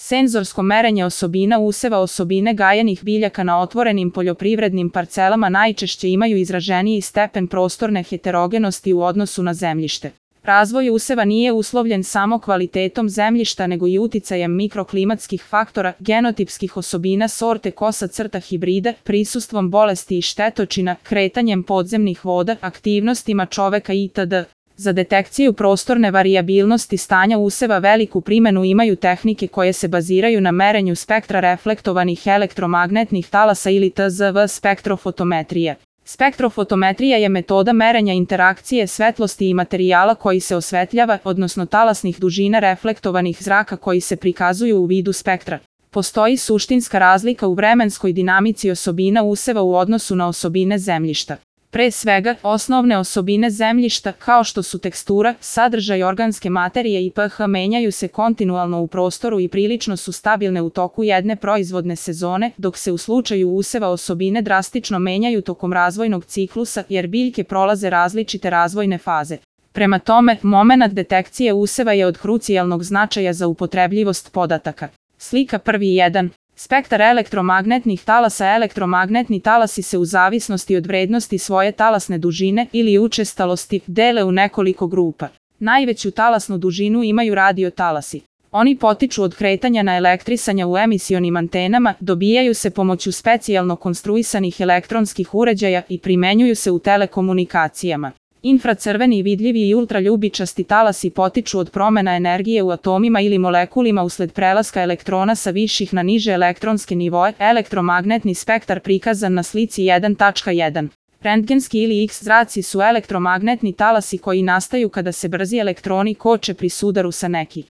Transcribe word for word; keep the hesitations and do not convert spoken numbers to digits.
Senzorsko merenje osobina useva. Osobine gajenih biljaka na otvorenim poljoprivrednim parcelama najčešće imaju izraženiji stepen prostorne heterogenosti u odnosu na zemljište. Razvoj useva nije uslovljen samo kvalitetom zemljišta nego i uticajem mikroklimatskih faktora, genotipskih osobina sorte, kosa crta hibrida, prisustvom bolesti i štetočina, kretanjem podzemnih voda, aktivnostima čoveka itd. Za detekciju prostorne varijabilnosti stanja useva veliku primenu imaju tehnike koje se baziraju na merenju spektra reflektovanih elektromagnetnih talasa ili T Z V spektrofotometrija. Spektrofotometrija je metoda merenja interakcije svetlosti i materijala koji se osvetljava, odnosno talasnih dužina reflektovanih zraka koji se prikazuju u vidu spektra. Postoji suštinska razlika u vremenskoj dinamici osobina useva u odnosu na osobine zemljišta. Pre svega, osnovne osobine zemljišta, kao što su tekstura, sadržaj organske materije i pH, menjaju se kontinualno u prostoru i prilično su stabilne u toku jedne proizvodne sezone, dok se u slučaju useva osobine drastično menjaju tokom razvojnog ciklusa, jer biljke prolaze različite razvojne faze. Prema tome, momenat detekcije useva je od krucijalnog značaja za upotrebljivost podataka. Slika prvi jedan. Spektar elektromagnetnih talasa. Elektromagnetni talasi se u zavisnosti od vrednosti svoje talasne dužine ili učestalosti dele u nekoliko grupa. Najveću talasnu dužinu imaju radiotalasi. Oni potiču od kretanja naelektrisanja u emisionim antenama, dobijaju se pomoću specijalno konstruisanih elektronskih uređaja i primenjuju se u telekomunikacijama. Infracrveni, vidljivi i ultraljubičasti talasi potiču od promena energije u atomima ili molekulima usled prelaska elektrona sa viših na niže elektronske nivoe. Elektromagnetni spektar prikazan na slici jedan tačka jedan. Rentgenski ili X zraci su elektromagnetni talasi koji nastaju kada se brzi elektroni koče pri sudaru sa neki